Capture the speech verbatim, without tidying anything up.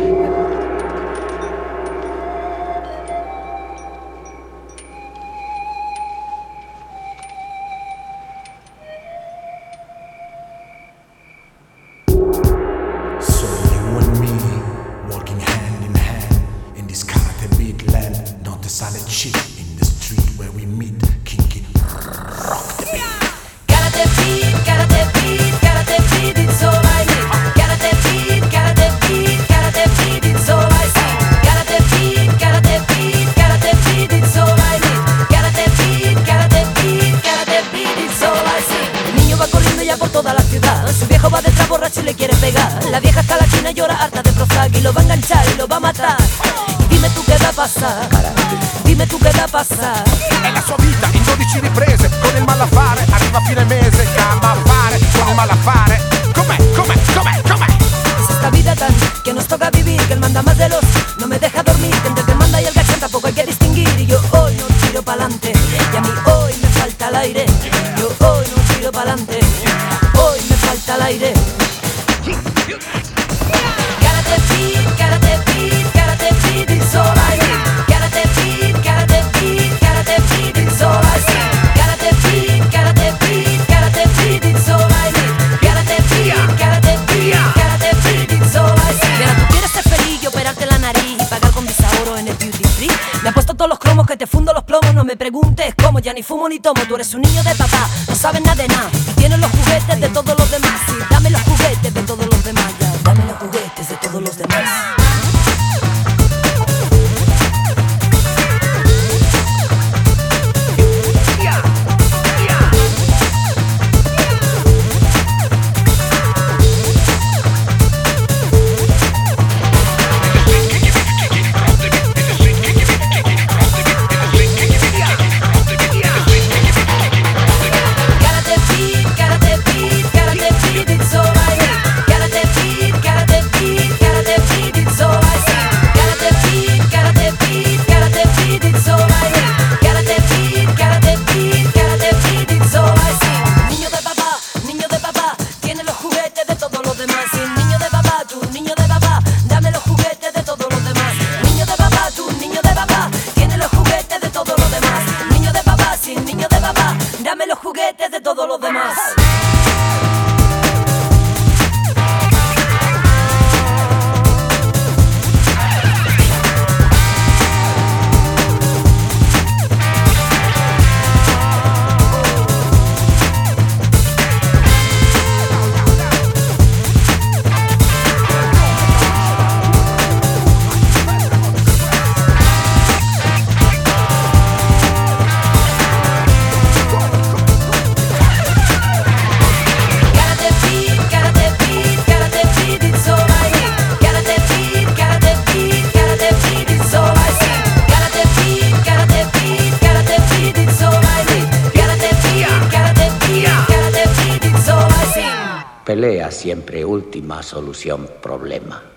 Silent shit in the street where we meet. Kinky rock the beat. Karate beat, karate beat, karate beat, it's all I need. Karate beat, karate beat, karate beat, it's all I see. Karate beat, karate beat, karate beat, it's all I need. Karate beat, karate beat, karate beat, it's all I see. El niño va corriendo ya por toda la ciudad. Su viejo va detrás borracho y le quiere pegar. La vieja está la china llora harta de Prozac y lo va a enganchar y lo va a matar. Dime tu qué va a pasar. Dimmi tu che da passare. È la sua vita in dodici riprese. Con il malaffare arriva a fine mese. Cama a fare, con il malaffare. Com'è, com'è, com'è, com'è? Es esta vida tan que nos toca vivir, que él manda más de los no me deja dormir, que entre el que manda y el gachán tampoco hay que distinguir. Y yo hoy no tiro pa'lante, y a mí hoy me falta el aire. Yo hoy no tiro pa'lante, hoy me falta el aire. Karate beat, karate beat, karate beat, it's all I need. Karate beat, karate beat, karate beat, it's all I see. Karate beat, karate beat, karate beat, it's all I need. Karate beat, karate beat, karate beat, it's all I see. Mira, tú quieres ser feliz y operarte la nariz y pagar con Visa Oro en el duty free. Me apuesto todos los cromos que te fundo los plomos. No me preguntes cómo, ya ni fumo ni tomo. Tú eres un niño de papá, no sabes nada de nada y tienes los juguetes de todos los demás. Sí, dame los juguetes de todos los demás, ya. Dame los juguetes de todos los demás. Dame los juguetes de todos los demás. Pelea siempre última solución problema.